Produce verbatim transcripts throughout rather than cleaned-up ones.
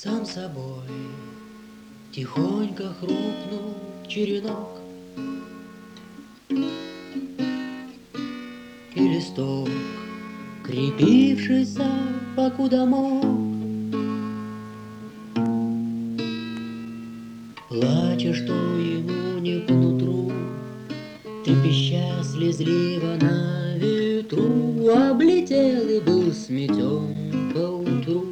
Сам собой тихонько хрупнул черенок, и листок, крепившийся покуда мог, плача, что ему не по нутру, трепеща слезливо на ветру, облетел и был сметен поутру.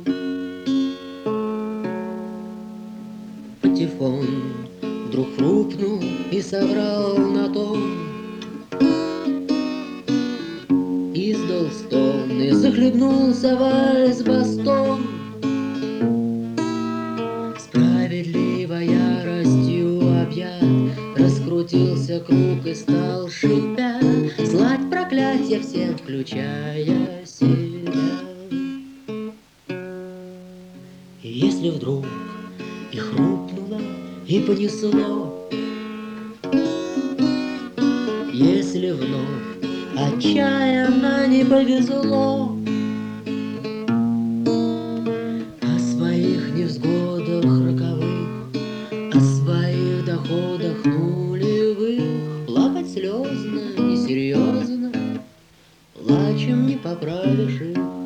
Патефон вдруг хрупнул и соврал на том, издал стон и захлебнулся вальс-бастон. Справедливо яростью объят, раскрутился круг и стал шипя слать проклятья всем, включая себя. И если вдруг и хрупнуло, и понесло, если вновь отчаянно не повезло, о своих невзгодах роковых, о своих доходах нулевых плакать слезно, несерьезно, плачем не поправишь их.